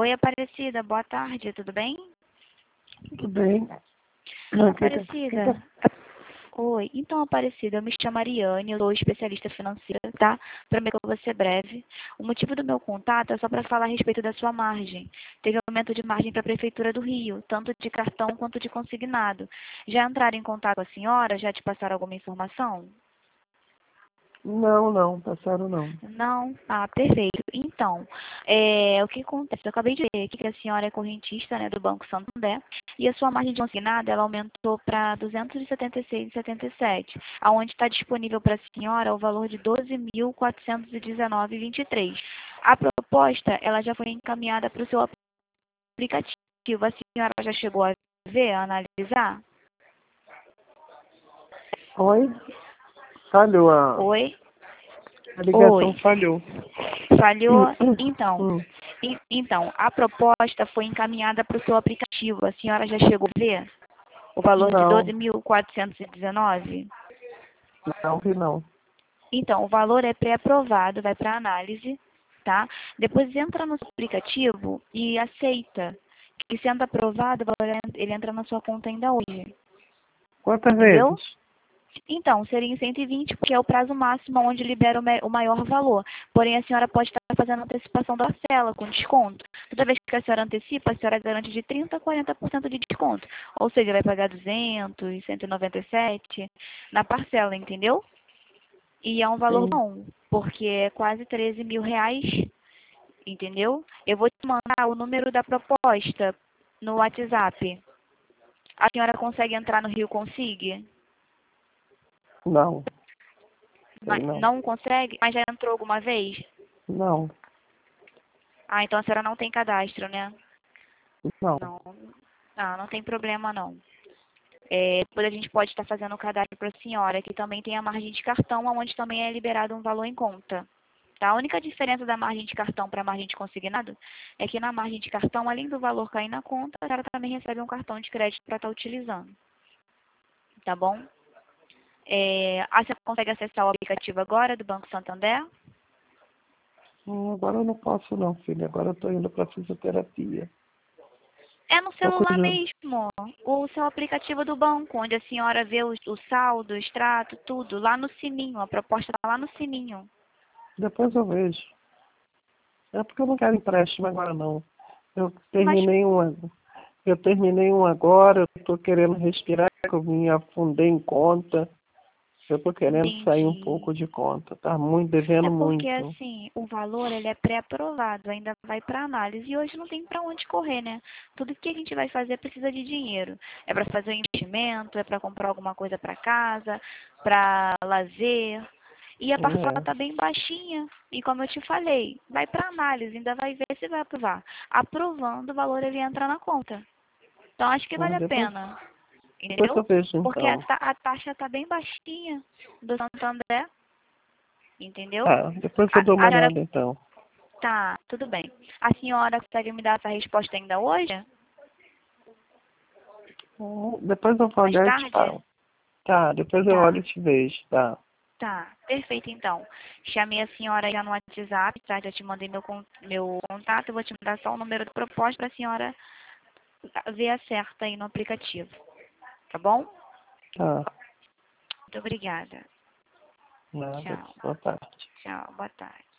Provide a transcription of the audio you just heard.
Oi, Aparecida, boa tarde, tudo bem? Tudo bem? Aparecida, oi. Então, Aparecida, eu me chamo Ariane, eu sou especialista financeira, tá? Prometo que eu vou ser breve. O motivo do meu contato é só para falar a respeito da sua margem. Teve aumento de margem para a Prefeitura do Rio, tanto de cartão quanto de consignado. Já entraram em contato com a senhora? Já te passaram alguma informação? Não, passaram não. Não? Ah, perfeito. Então, o que acontece? Eu acabei de ver aqui que a senhora é correntista, né, do Banco Santander, e a sua margem de consignado, ela aumentou para 276,77, aonde está disponível para a senhora o valor de 12.419,23. A proposta, ela já foi encaminhada para o seu aplicativo. A senhora já chegou a ver, a analisar? Oi? Falhou Oi? a ligação Oi. falhou. Falhou? Então, Hum. Então, a proposta foi encaminhada para o seu aplicativo. A senhora já chegou a ver o valor de Não, 12.419? não vi não. Então, o valor é pré-aprovado, vai para análise, tá? Depois entra no seu aplicativo e aceita. Que sendo aprovado, o valor ele entra na sua conta ainda hoje. Quantas Entendeu? vezes? Então, seria em 120, porque é o prazo máximo onde libera o maior valor. Porém, a senhora pode estar fazendo antecipação da parcela com desconto. Toda vez que a senhora antecipa, a senhora garante de 30% a 40% de desconto. Ou seja, vai pagar 200, 197 na parcela, entendeu? E é um valor Sim. bom, porque é quase 13 mil reais, entendeu? Eu vou te mandar o número da proposta no WhatsApp. A senhora consegue entrar no Rio Consigue? Não, sei não. Não consegue? Mas já entrou alguma vez? Não, Ah, então a senhora não tem cadastro, né? não. Não. Ah, não tem problema não. Depois a gente pode estar fazendo o cadastro para a senhora, que também tem a margem de cartão, onde também é liberado um valor em conta. Tá? A única diferença da margem de cartão para a margem de consignado é que na margem de cartão, além do valor cair na conta, a senhora também recebe um cartão de crédito para estar utilizando. Tá bom? A senhora consegue acessar o aplicativo agora do Banco Santander? Agora eu não posso não, filha. Agora eu tô indo pra fisioterapia. É no Tô celular cuidando. mesmo. O seu aplicativo do banco, onde a senhora vê o saldo, o extrato, tudo, lá no sininho. A proposta está lá no sininho. Depois eu vejo. É porque eu não quero empréstimo agora não. Eu Mas, terminei um, eu terminei um agora, eu tô querendo respirar, que eu me afundei em conta. Eu tô querendo sair um entendi. pouco de conta. Tá muito, É devendo porque, muito. assim, o valor, ele é pré-aprovado, ainda vai para análise. E hoje não tem para onde correr, né? Tudo que a gente vai fazer precisa de dinheiro. É para fazer um investimento, é para comprar alguma coisa para casa, para lazer. E a parcela É, está bem baixinha. E como eu te falei, vai para análise, ainda vai ver se vai aprovar. Aprovando, o valor ele entra na conta. Então acho que vale a depois pena, eu entendeu? vejo Porque então. a taxa está bem baixinha do Santander, entendeu? Tá, depois eu A, dou uma a senhora, olhada então. tá, tudo bem. A senhora consegue me dar essa resposta ainda hoje? Depois eu vou Mais olhar e te tarde? falo. Tá, depois eu olho Tá, e te vejo, tá. tá. Perfeito, então. Chamei a senhora já no WhatsApp, tá? Já te mandei meu contato. Eu vou te mandar só o número do propósito para a senhora ver a certa aí no aplicativo. Tá bom? Tá, Muito obrigada. nada, Tchau. boa tarde. Tchau. Boa tarde.